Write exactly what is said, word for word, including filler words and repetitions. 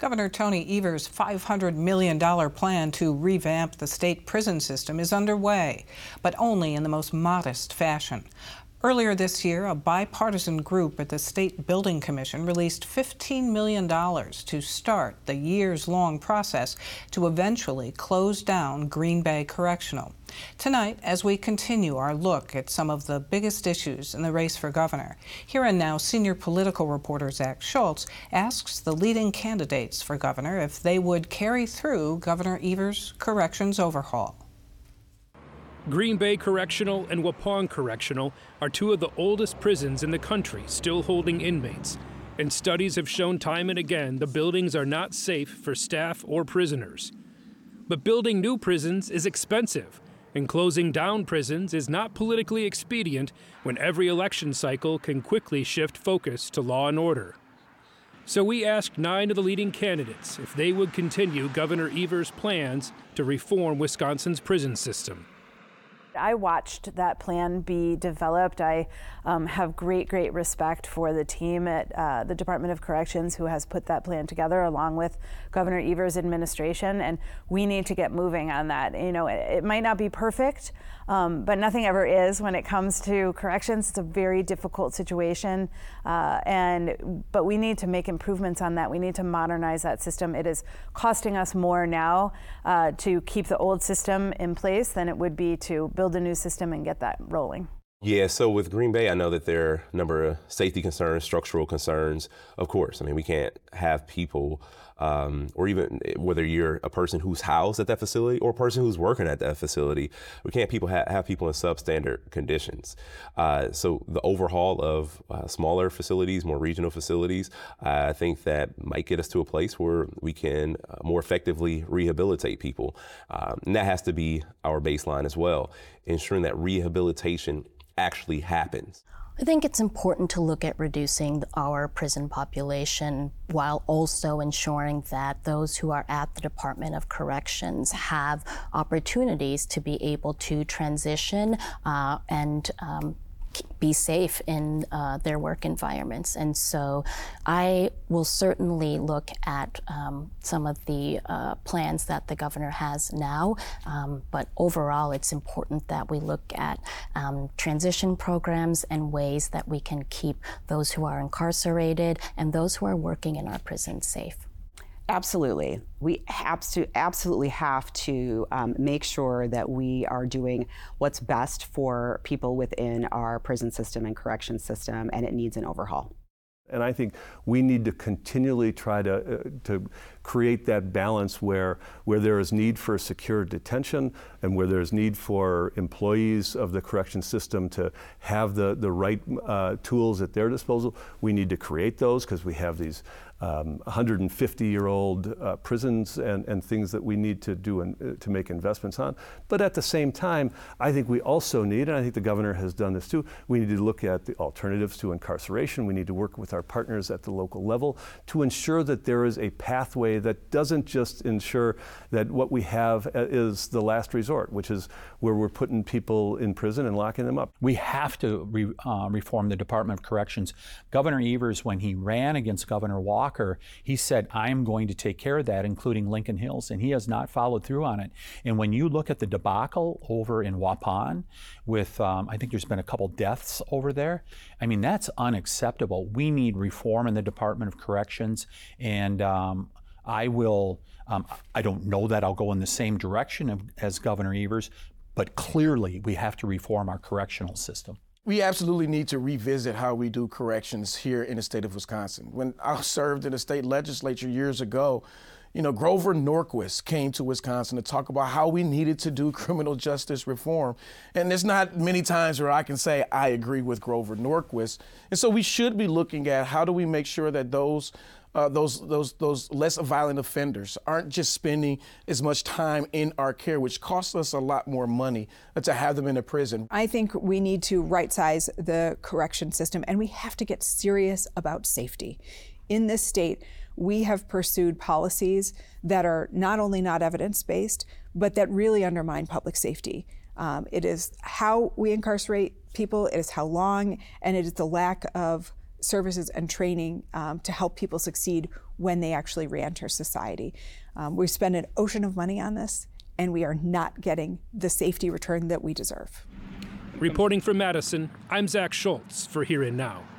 Governor Tony Evers' five hundred million dollars plan to revamp the state prison system is underway, but only in the most modest fashion. Earlier this year, a bipartisan group at the State Building Commission released fifteen million dollars to start the years-long process to eventually close down Green Bay Correctional. Tonight, as we continue our look at some of the biggest issues in the race for governor, Here and Now senior political reporter Zach Schultz asks the leading candidates for governor if they would carry through Governor Evers' corrections overhaul. Green Bay Correctional and Waupun Correctional are two of the oldest prisons in the country still holding inmates. And studies have shown time and again the buildings are not safe for staff or prisoners. But building new prisons is expensive, and closing down prisons is not politically expedient when every election cycle can quickly shift focus to law and order. So we asked nine of the leading candidates if they would continue Governor Evers' plans to reform Wisconsin's prison system. I watched that plan be developed. I um, have great, great respect for the team at uh, the Department of Corrections who has put that plan together along with Governor Evers' administration, and we need to get moving on that. You know, it, it might not be perfect, um, but nothing ever is when it comes to corrections. It's a very difficult situation, uh, and but we need to make improvements on that. We need to modernize that system. It is costing us more now uh, to keep the old system in place than it would be to build build a new system and get that rolling. Yeah, so with Green Bay, I know that there are a number of safety concerns, structural concerns, of course. I mean, we can't have people, um, or even whether you're a person who's housed at that facility or a person who's working at that facility, we can't people ha- have people in substandard conditions. Uh, so the overhaul of uh, smaller facilities, more regional facilities, uh, I think that might get us to a place where we can uh, more effectively rehabilitate people. Um, and that has to be our baseline as well, ensuring that rehabilitation actually happens. I think it's important to look at reducing our prison population while also ensuring that those who are at the Department of Corrections have opportunities to be able to transition uh, and um, be safe in uh, their work environments. And so I will certainly look at um, some of the uh, plans that the governor has now, um, but overall it's important that we look at um, transition programs and ways that we can keep those who are incarcerated and those who are working in our prisons safe. Absolutely. We have to absolutely have to um, make sure that we are doing what's best for people within our prison system and correction system, and it needs an overhaul. And I think we need to continually try to uh, to create that balance where where there is need for secure detention and where there's need for employees of the correction system to have the, the right uh, tools at their disposal. We need to create those because we have these um, one hundred fifty year old uh, prisons and, and things that we need to do and uh, to make investments on. But at the same time, I think we also need, and I think the governor has done this too, we need to look at the alternatives to incarceration. We need to work with our partners at the local level to ensure that there is a pathway that doesn't just ensure that what we have is the last resort, which is where we're putting people in prison and locking them up. We have to re, uh, reform the Department of Corrections. Governor Evers, when he ran against Governor Walker, he said, I'm going to take care of that, including Lincoln Hills, and he has not followed through on it. And when you look at the debacle over in Waupun with, um, I think there's been a couple deaths over there, I mean, that's unacceptable. We need reform in the Department of Corrections, and um, I will, um, I don't know that I'll go in the same direction of, as Governor Evers, but clearly we have to reform our correctional system. We absolutely need to revisit how we do corrections here in the state of Wisconsin. When I served in the state legislature years ago, you know, Grover Norquist came to Wisconsin to talk about how we needed to do criminal justice reform. And there's not many times where I can say I agree with Grover Norquist. And so we should be looking at how do we make sure that those Uh, those those those less violent offenders aren't just spending as much time in our care, which costs us a lot more money to have them in a prison. I think we need to right-size the correction system, and we have to get serious about safety. In this state, we have pursued policies that are not only not evidence-based, but that really undermine public safety. Um, it is how we incarcerate people, it is how long, and it is the lack of services and training um, to help people succeed when they actually re-enter society. Um, we spend an ocean of money on this, and we are not getting the safety return that we deserve. Reporting from Madison, I'm Zach Schultz for Here and Now.